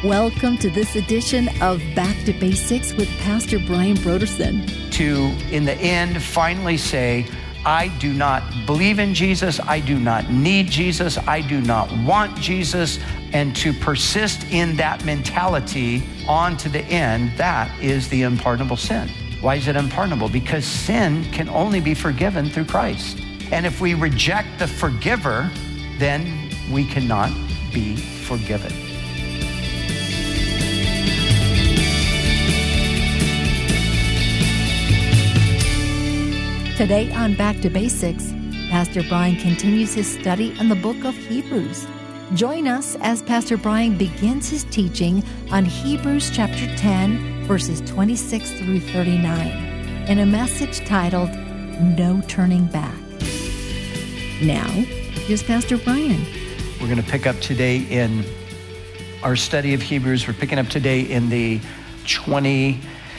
Welcome to this edition of Back to Basics with Pastor Brian Brodersen. To, in the end, finally say, I do not believe in Jesus, I do not need Jesus, I do not want Jesus, and to persist in that mentality on to the end, that is the unpardonable sin. Why is it unpardonable? Because sin can only be forgiven through Christ. And if we reject the forgiver, then we cannot be forgiven. Today on Back to Basics, Pastor Brian continues his study on the book of Hebrews. Join us as Pastor Brian begins his teaching on Hebrews chapter 10, verses 26 through 39, in a message titled, No Turning Back. Now, here's Pastor Brian. We're going to pick up today in our study of Hebrews. We're picking up today in the 26th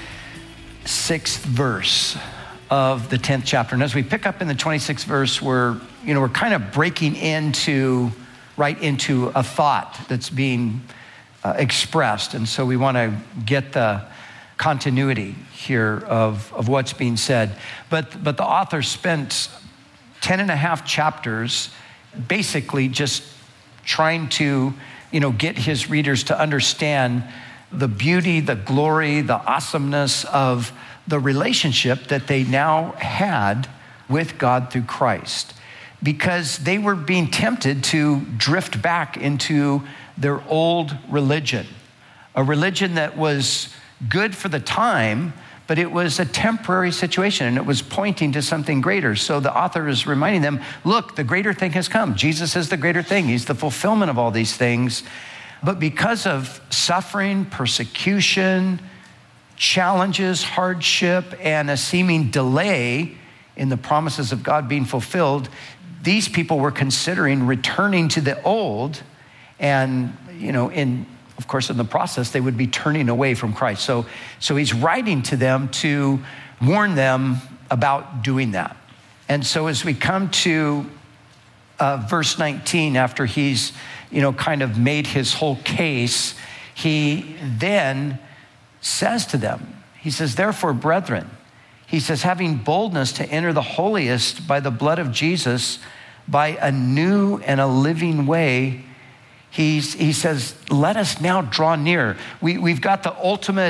verse of the 10th chapter. And as we pick up in the 26th verse, we're kind of breaking right into a thought that's being expressed. And so we want to get the continuity here of what's being said. But the author spent 10 and a half chapters basically just trying to, get his readers to understand the beauty, the glory, the awesomeness of the relationship that they now had with God through Christ, because they were being tempted to drift back into their old religion, a religion that was good for the time, but it was a temporary situation and it was pointing to something greater. So the author is reminding them, look, the greater thing has come. Jesus is the greater thing. He's the fulfillment of all these things. But because of suffering, persecution, challenges, hardship, and a seeming delay in the promises of God being fulfilled, these people were considering returning to the old, and of course in the process they would be turning away from Christ. So he's writing to them to warn them about doing that. And so as we come to verse 19, after he's kind of made his whole case, he then says to them, he says, therefore, brethren, he says, having boldness to enter the holiest by the blood of Jesus, by a new and a living way, he says, let us now draw near. We've got the ultimate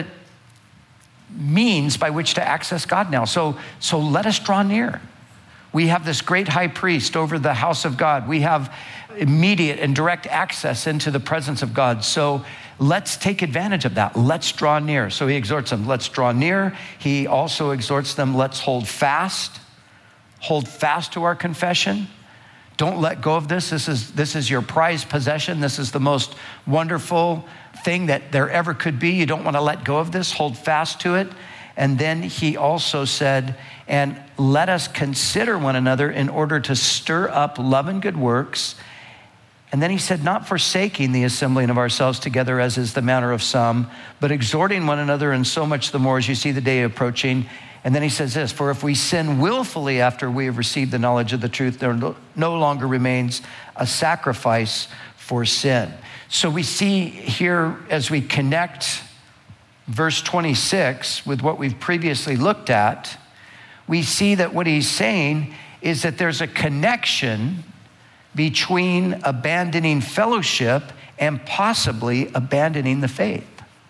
means by which to access God now. So let us draw near. We have this great high priest over the house of God. We have immediate and direct access into the presence of God. So let's take advantage of that. Let's draw near. So he exhorts them, let's draw near. He also exhorts them, let's hold fast. Hold fast to our confession. Don't let go of this. This is your prized possession. This is the most wonderful thing that there ever could be. You don't want to let go of this. Hold fast to it. And then he also said, and let us consider one another in order to stir up love and good works. And then he said, not forsaking the assembling of ourselves together as is the manner of some, but exhorting one another, and so much the more as you see the day approaching. And then he says this, for if we sin willfully after we have received the knowledge of the truth, there no longer remains a sacrifice for sin. So we see here as we connect verse 26 with what we've previously looked at, we see that what he's saying is that there's a connection between abandoning fellowship and possibly abandoning the faith.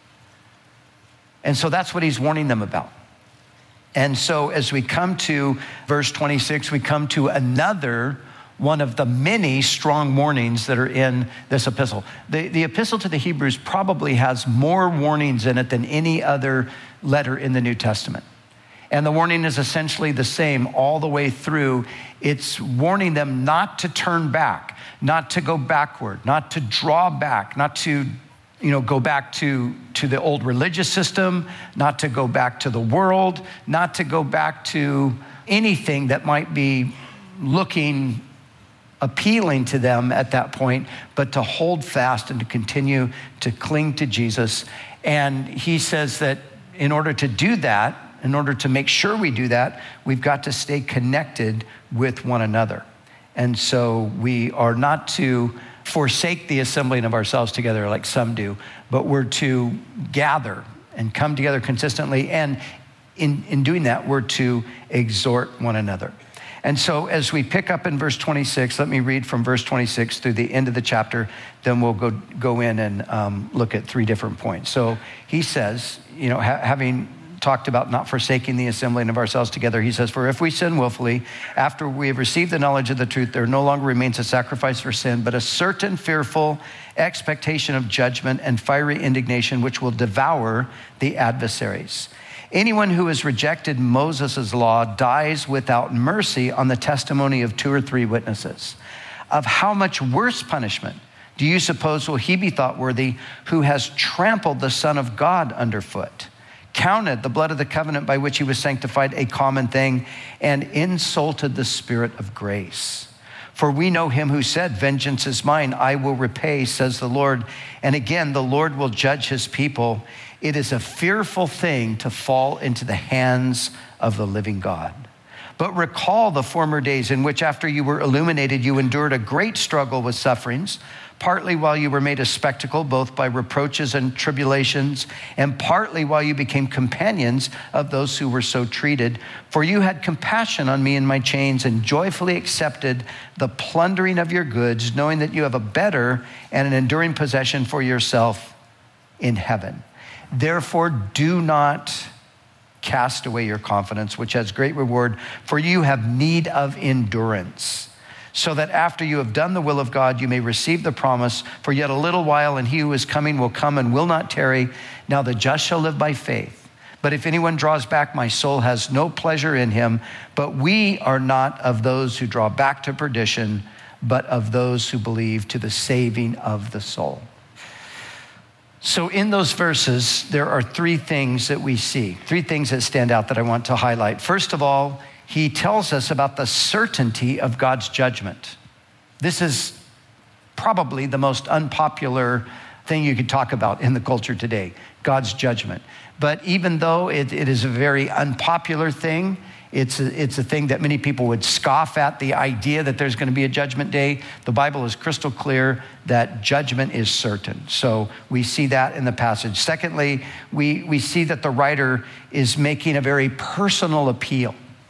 And so that's what he's warning them about. And so as we come to verse 26, we come to another one of the many strong warnings that are in this epistle. The epistle to the Hebrews probably has more warnings in it than any other letter in the New Testament. And the warning is essentially the same all the way through. It's warning them not to turn back, not to go backward, not to draw back, not to go back to the old religious system, not to go back to the world, not to go back to anything that might be looking appealing to them at that point, but to hold fast and to continue to cling to Jesus. And he says that in order to do that, in order to make sure we do that, we've got to stay connected with one another. And so we are not to forsake the assembling of ourselves together like some do, but we're to gather and come together consistently. And in doing that, we're to exhort one another. And so as we pick up in verse 26, let me read from verse 26 through the end of the chapter, then we'll go in and look at 3 different points. So he says, having talked about not forsaking the assembling of ourselves together, he says, for if we sin willfully, after we have received the knowledge of the truth, there no longer remains a sacrifice for sin, but a certain fearful expectation of judgment and fiery indignation, which will devour the adversaries. Anyone who has rejected Moses' law dies without mercy on the testimony of 2 or 3 witnesses. Of how much worse punishment do you suppose will he be thought worthy who has trampled the Son of God underfoot, counted the blood of the covenant by which he was sanctified a common thing, and insulted the Spirit of grace? For we know him who said, vengeance is mine, I will repay, says the Lord. And again, the Lord will judge his people. It is a fearful thing to fall into the hands of the living God. But recall the former days in which after you were illuminated, you endured a great struggle with sufferings, partly while you were made a spectacle, both by reproaches and tribulations, and partly while you became companions of those who were so treated. For you had compassion on me in my chains and joyfully accepted the plundering of your goods, knowing that you have a better and an enduring possession for yourself in heaven. Therefore, do not cast away your confidence, which has great reward, for you have need of endurance, so that after you have done the will of God, you may receive the promise. For yet a little while, and he who is coming will come and will not tarry. Now the just shall live by faith. But if anyone draws back, my soul has no pleasure in him. But we are not of those who draw back to perdition, but of those who believe to the saving of the soul. So in those verses, there are 3 things that we see, 3 things that stand out that I want to highlight. First of all, he tells us about the certainty of God's judgment. This is probably the most unpopular thing you could talk about in the culture today, God's judgment. But even though it is a very unpopular thing, it's a thing that many people would scoff at, the idea that there's going to be a judgment day. The Bible is crystal clear that judgment is certain. So we see that in the passage. Secondly, we see that the writer is making a very personal appeal.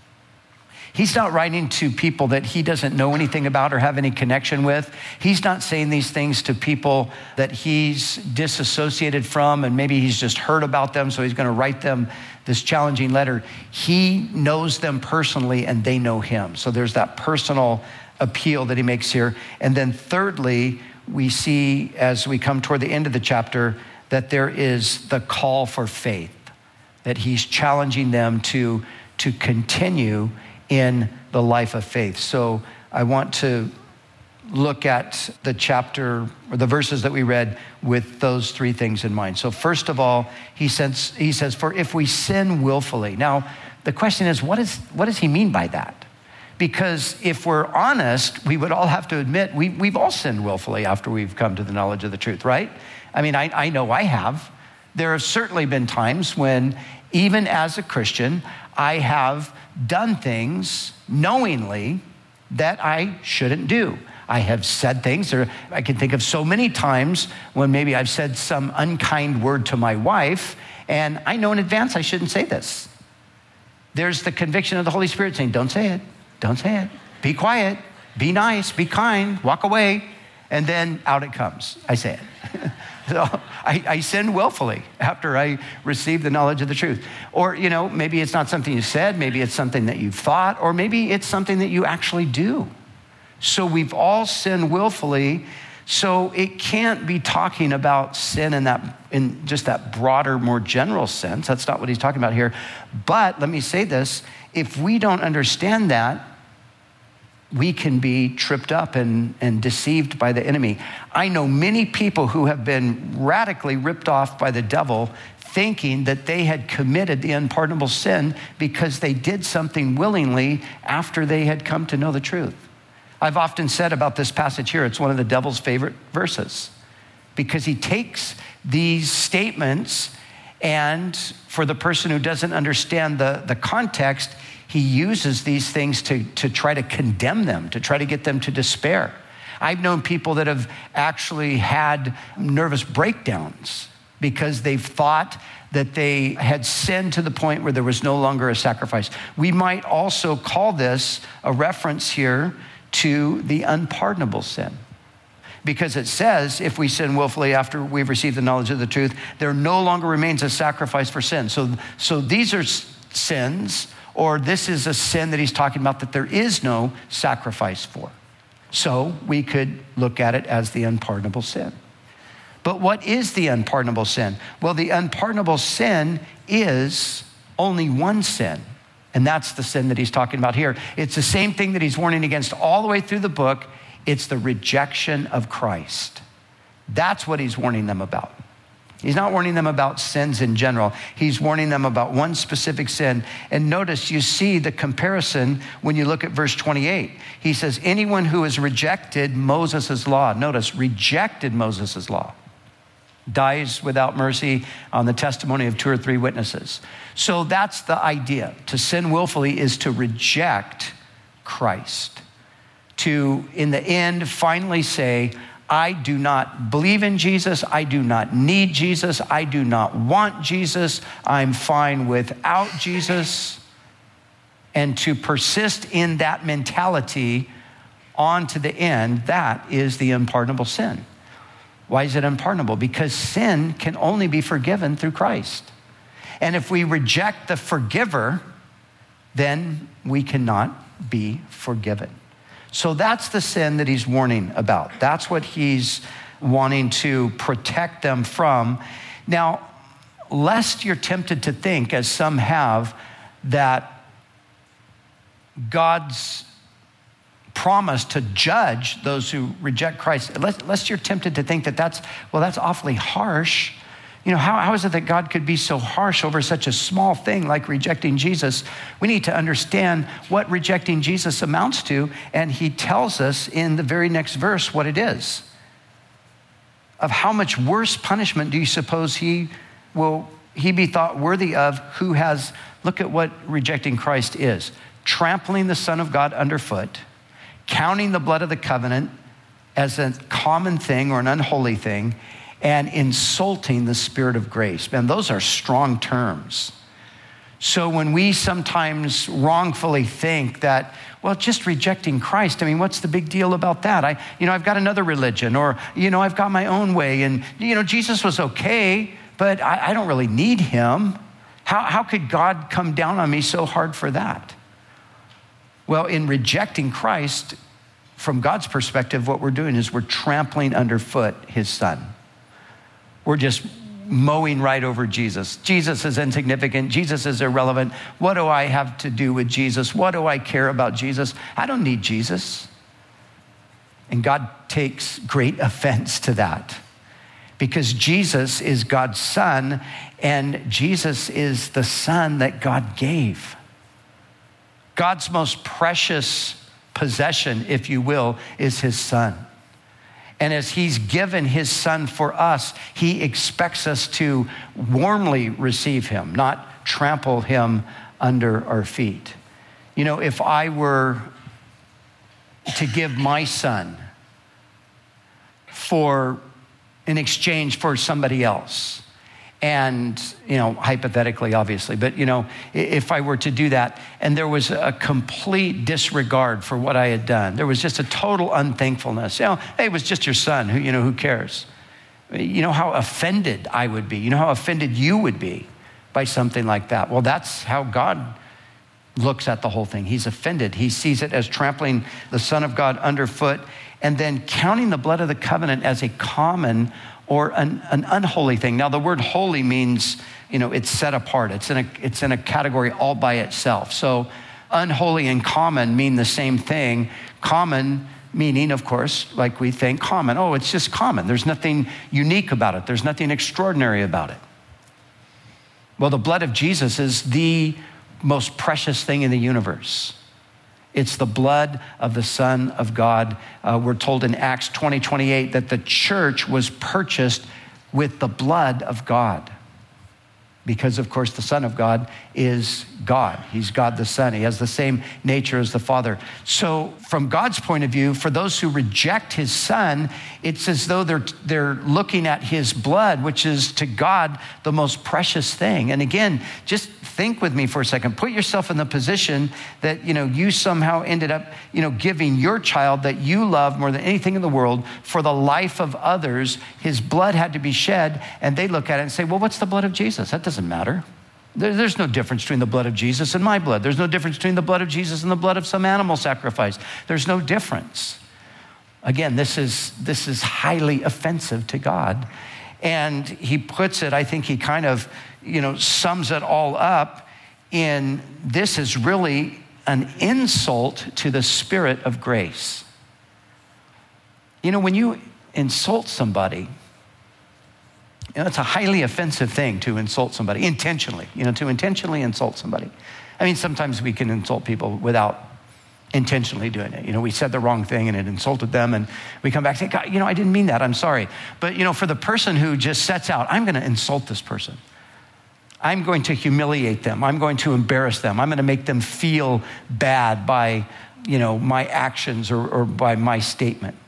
He's not writing to people that he doesn't know anything about or have any connection with. He's not saying these things to people that he's disassociated from and maybe he's just heard about them, so he's going to write them this challenging letter. He knows them personally and they know him. So there's that personal appeal that he makes here. And then thirdly, we see as we come toward the end of the chapter that there is the call for faith, that he's challenging them to continue in the life of faith. So I want to look at the chapter or the verses that we read with those 3 things in mind. So first of all, he says, for if we sin willfully. Now, the question is, what does he mean by that? Because if we're honest, we would all have to admit we've all sinned willfully after we've come to the knowledge of the truth, right? I mean, I know I have. There have certainly been times when, even as a Christian, I have done things knowingly that I shouldn't do. I have said things, or I can think of so many times when maybe I've said some unkind word to my wife, and I know in advance I shouldn't say this. There's the conviction of the Holy Spirit saying, don't say it, don't say it. Be quiet, be nice, be kind, walk away, and then out it comes. I say it. So I sin willfully after I receive the knowledge of the truth. Or, maybe it's not something you said, maybe it's something that you've thought, or maybe it's something that you actually do. So we've all sinned willfully. So it can't be talking about sin in just that broader, more general sense. That's not what he's talking about here. But let me say this, if we don't understand that, we can be tripped up and deceived by the enemy. I know many people who have been radically ripped off by the devil, thinking that they had committed the unpardonable sin because they did something willingly after they had come to know the truth. I've often said about this passage here, it's one of the devil's favorite verses because he takes these statements and for the person who doesn't understand the context, he uses these things to try to condemn them, to try to get them to despair. I've known people that have actually had nervous breakdowns because they've thought that they had sinned to the point where there was no longer a sacrifice. We might also call this a reference here to the unpardonable sin. Because it says, if we sin willfully after we've received the knowledge of the truth, there no longer remains a sacrifice for sin. So these are sins, or this is a sin that he's talking about that there is no sacrifice for. So we could look at it as the unpardonable sin. But what is the unpardonable sin? Well, the unpardonable sin is only one sin. And that's the sin that he's talking about here. It's the same thing that he's warning against all the way through the book. It's the rejection of Christ. That's what he's warning them about. He's not warning them about sins in general. He's warning them about one specific sin. And notice, you see the comparison when you look at verse 28. He says, anyone who has rejected Moses' law, notice, rejected Moses' law, dies without mercy on the testimony of 2 or 3 witnesses. So that's the idea. To sin willfully is to reject Christ. To, in the end, finally say, I do not believe in Jesus. I do not need Jesus. I do not want Jesus. I'm fine without Jesus. And to persist in that mentality on to the end, that is the unpardonable sin. Why is it unpardonable? Because sin can only be forgiven through Christ. And if we reject the forgiver, then we cannot be forgiven. So that's the sin that he's warning about. That's what he's wanting to protect them from. Now, lest you're tempted to think, as some have, that God's promise to judge those who reject Christ, lest you're tempted to think that that's awfully harsh. You know, how is it that God could be so harsh over such a small thing like rejecting Jesus? We need to understand what rejecting Jesus amounts to, and he tells us in the very next verse what it is. Of how much worse punishment do you suppose he be thought worthy of who has, look at what rejecting Christ is. Trampling the Son of God underfoot, counting the blood of the covenant as a common thing or an unholy thing, and insulting the Spirit of grace. Man, those are strong terms. So when we sometimes wrongfully think that, well, just rejecting Christ, I mean, what's the big deal about that? I've got another religion, or, I've got my own way, and, Jesus was okay, but I don't really need him. How could God come down on me so hard for that? Well, in rejecting Christ, from God's perspective, what we're doing is we're trampling underfoot his Son. We're just mowing right over Jesus. Jesus is insignificant. Jesus is irrelevant. What do I have to do with Jesus? What do I care about Jesus? I don't need Jesus. And God takes great offense to that, because Jesus is God's Son, and Jesus is the Son that God gave. God's most precious possession, if you will, is his Son. And as he's given his Son for us, he expects us to warmly receive him, not trample him under our feet. If I were to give my son in exchange for somebody else, and, hypothetically, obviously, but, if I were to do that and there was a complete disregard for what I had done, there was just a total unthankfulness. Hey, it was just your son, who cares? How offended I would be. How offended you would be by something like that. Well, that's how God looks at the whole thing. He's offended. He sees it as trampling the Son of God underfoot, and then counting the blood of the covenant as a common or an unholy thing. Now, the word holy means, it's set apart. It's in a category all by itself. So unholy and common mean the same thing. Common meaning, of course, like we think common. Oh, it's just common. There's nothing unique about it. There's nothing extraordinary about it. Well, the blood of Jesus is the most precious thing in the universe. It's the blood of the Son of God. We're told in Acts 20:28 that the church was purchased with the blood of God. because, of course, the Son of God is God. He's God the Son. He has the same nature as the Father. So from God's point of view, for those who reject his Son, it's as though they're looking at his blood, which is to God the most precious thing. And again, just think with me for a second. Put yourself in the position that, you somehow ended up, giving your child that you love more than anything in the world for the life of others. His blood had to be shed, and they look at it and say, well, what's the blood of Jesus? That doesn't matter. There's no difference between the blood of Jesus and my blood. There's no difference between the blood of Jesus and the blood of some animal sacrifice. There's no difference. Again, this is highly offensive to God. And he puts it, I think he kind of, sums it all up in this is really an insult to the Spirit of grace. When you insult somebody, it's a highly offensive thing to insult somebody intentionally, to intentionally insult somebody. I mean, sometimes we can insult people without intentionally doing it. We said the wrong thing and it insulted them, and we come back and say, God, I didn't mean that. I'm sorry. But, for the person who just sets out, I'm going to insult this person. I'm going to humiliate them. I'm going to embarrass them. I'm going to make them feel bad by, my actions or by my statement.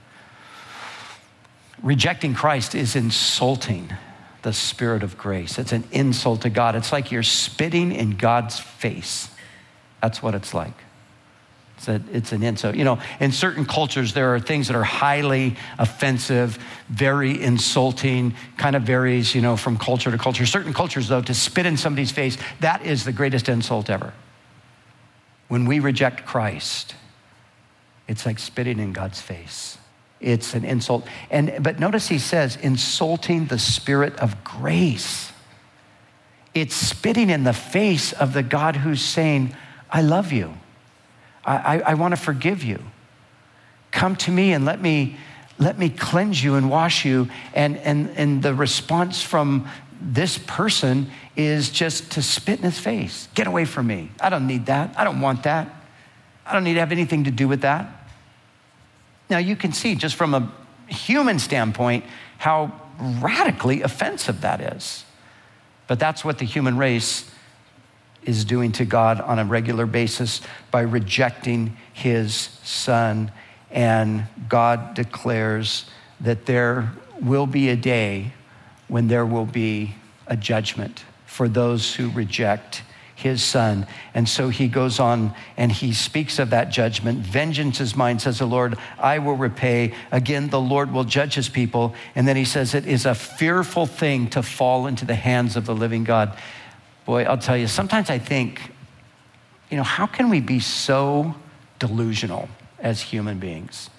Rejecting Christ is insulting the Spirit of grace. It's an insult to God. It's like you're spitting in God's face. That's what it's like. It's an insult. In certain cultures, there are things that are highly offensive, very insulting, kind of varies, from culture to culture. Certain cultures, though, to spit in somebody's face, that is the greatest insult ever. When we reject Christ, it's like spitting in God's face. It's an insult. But notice he says, insulting the Spirit of grace. It's spitting in the face of the God who's saying, I love you. I want to forgive you. Come to me and let me cleanse you and wash you. And the response from this person is just to spit in his face. Get away from me. I don't need that. I don't want that. I don't need to have anything to do with that. Now you can see just from a human standpoint how radically offensive that is. But that's what the human race is doing to God on a regular basis by rejecting his Son. And God declares that there will be a day when there will be a judgment for those who reject his Son. And so he goes on and he speaks of that judgment. Vengeance is mine, says the Lord. I will repay. Again, the Lord will judge his people. And then he says it is a fearful thing to fall into the hands of the living God. Boy, I'll tell you, sometimes I think, how can we be so delusional as human beings?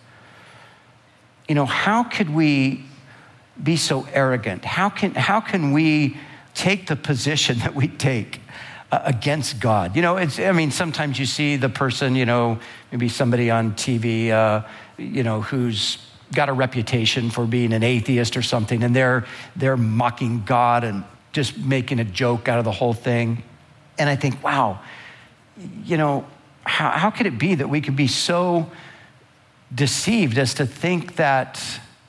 How could we be so arrogant? How can we take the position that we take against God? Sometimes you see the person, maybe somebody on TV, who's got a reputation for being an atheist or something, and they're mocking God and just making a joke out of the whole thing. And I think, wow, how could it be that we could be so deceived as to think that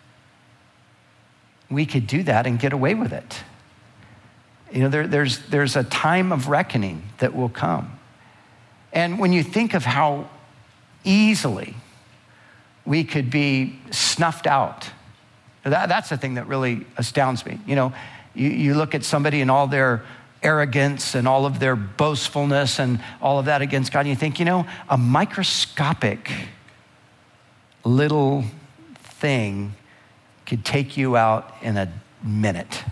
we could do that and get away with it? There's a time of reckoning that will come. And when you think of how easily we could be snuffed out, that's the thing that really astounds me. You look at somebody and all their arrogance and all of their boastfulness and all of that against God, and you think, a microscopic little thing could take you out in a minute.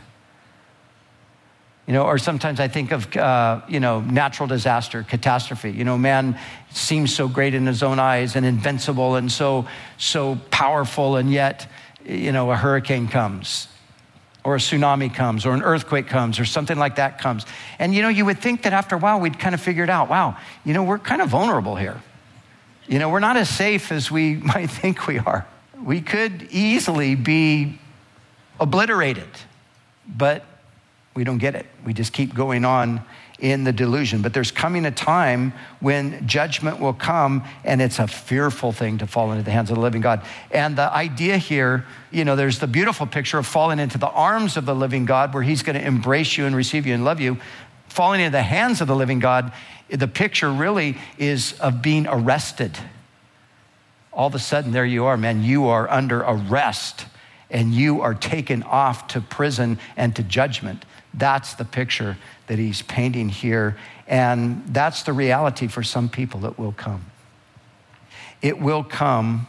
Or sometimes I think of, natural disaster, catastrophe. Man seems so great in his own eyes and invincible and so powerful, and yet, a hurricane comes, or a tsunami comes, or an earthquake comes, or something like that comes. And, you would think that after a while we'd kind of figured out, wow, we're kind of vulnerable here. We're not as safe as we might think we are. We could easily be obliterated, but We don't get it. We just keep going on in the delusion. But there's coming a time when judgment will come, and it's a fearful thing to fall into the hands of the living God. And the idea here, there's the beautiful picture of falling into the arms of the living God, where he's going to embrace you and receive you and love you. Falling into the hands of the living God, the picture really is of being arrested. All of a sudden, there you are, man. You are under arrest, and you are taken off to prison and to judgment. That's the picture that he's painting here. And that's the reality for some people. It will come. It will come.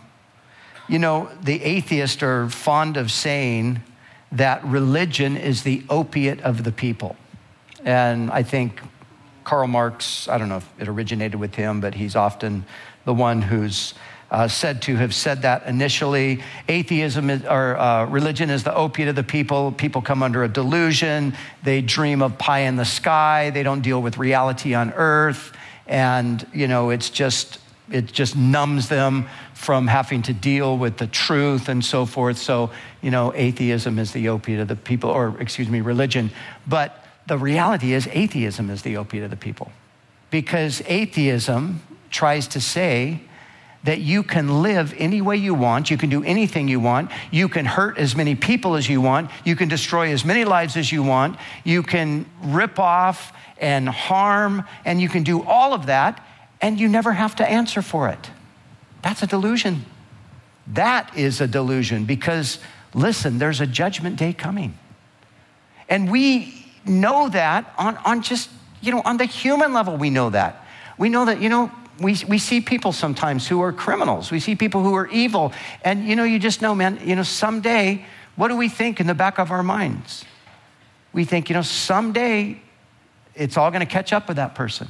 The atheists are fond of saying that religion is the opiate of the people. And I think Karl Marx, I don't know if it originated with him, but he's often the one who's said to have said that initially. Atheism or religion is the opiate of the people. People come under a delusion. They dream of pie in the sky. They don't deal with reality on earth. And, it just numbs them from having to deal with the truth and so forth. So, atheism is the opiate of the people, religion. But the reality is atheism is the opiate of the people. Because atheism tries to say that you can live any way you want, you can do anything you want, you can hurt as many people as you want, you can destroy as many lives as you want, you can rip off and harm, and you can do all of that, and you never have to answer for it. That's a delusion. That is a delusion because, listen, there's a judgment day coming. And we know that on just, on the human level, we know that. We know that, we see people sometimes who are criminals. We see people who are evil. And, you just know, man, someday, what do we think in the back of our minds? We think, someday it's all going to catch up with that person.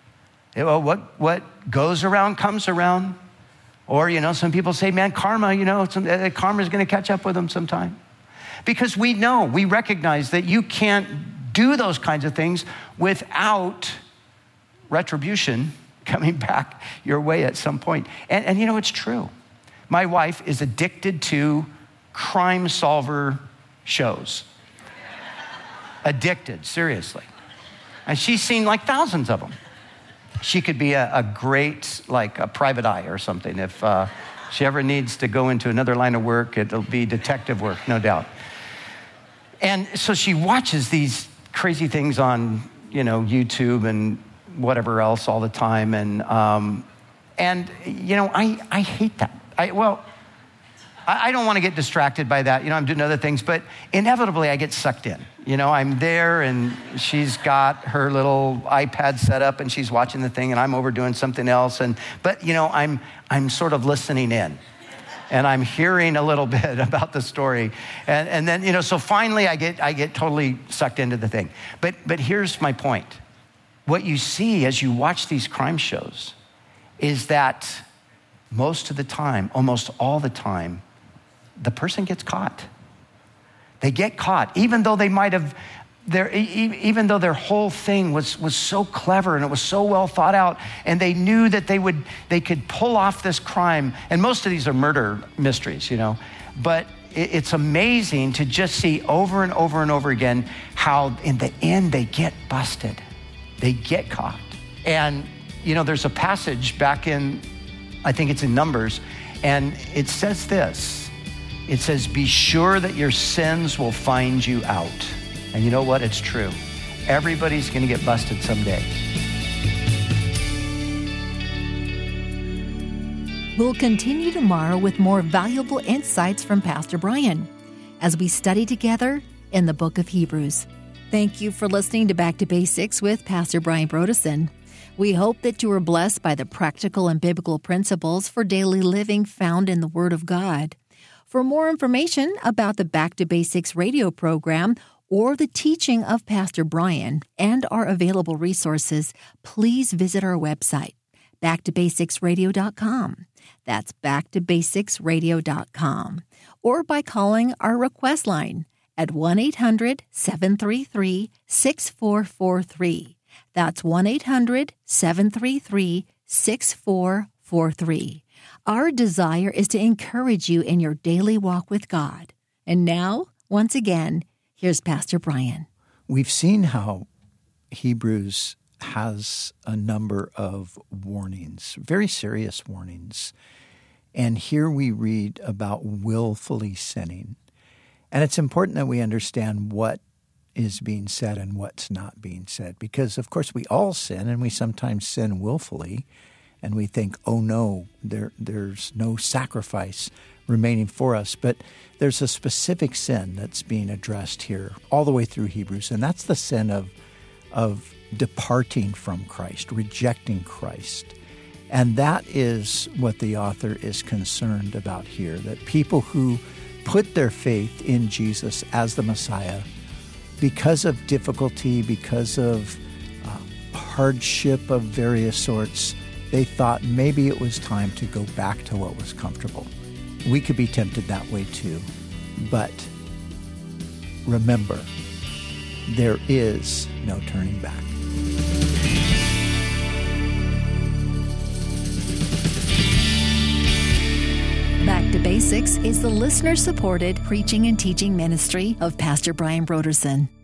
What goes around comes around. Or, some people say, man, karma, karma is going to catch up with them sometime. Because we recognize that you can't do those kinds of things without retribution coming back your way at some point. And it's true. My wife is addicted to crime solver shows. Addicted, seriously. And she's seen like thousands of them. She could be a great, like a private eye or something. If she ever needs to go into another line of work, it'll be detective work, no doubt. And so she watches these crazy things on, YouTube and whatever else all the time. And I hate that. I don't want to get distracted by that. I'm doing other things, but inevitably I get sucked in. I'm there and she's got her little iPad set up and she's watching the thing and I'm over doing something else. But I'm sort of listening in and I'm hearing a little bit about the story. And then, so finally I get totally sucked into the thing. But here's my point. What you see as you watch these crime shows is that most of the time, almost all the time, the person gets caught. They get caught, even though they might have, even though their whole thing was so clever and it was so well thought out, and they knew that they could pull off this crime. And most of these are murder mysteries, But it's amazing to just see over and over and over again how in the end they get busted. They get caught. And, there's a passage back in, I think it's in Numbers, and it says this. It says, be sure that your sins will find you out. And you know what? It's true. Everybody's going to get busted someday. We'll continue tomorrow with more valuable insights from Pastor Brian as we study together in the book of Hebrews. Thank you for listening to Back to Basics with Pastor Brian Brodersen. We hope that you are blessed by the practical and biblical principles for daily living found in the Word of God. For more information about the Back to Basics radio program or the teaching of Pastor Brian and our available resources, please visit our website, backtobasicsradio.com. That's backtobasicsradio.com. Or by calling our request line at 1-800-733-6443. That's 1-800-733-6443. Our desire is to encourage you in your daily walk with God. And now, once again, here's Pastor Brian. we've seen how Hebrews has a number of warnings, very serious warnings. And here we read about willfully sinning. And it's important that we understand what is being said and what's not being said. Because, of course, we all sin, and we sometimes sin willfully. And we think, oh, no, there's no sacrifice remaining for us. But there's a specific sin that's being addressed here all the way through Hebrews. And that's the sin of departing from Christ, rejecting Christ. And that is what the author is concerned about here, that people who put their faith in Jesus as the Messiah, because of difficulty, because of hardship of various sorts, they thought maybe it was time to go back to what was comfortable. We could be tempted that way too. But remember, there is no turning back. Back to Basics is the listener-supported preaching and teaching ministry of Pastor Brian Brodersen.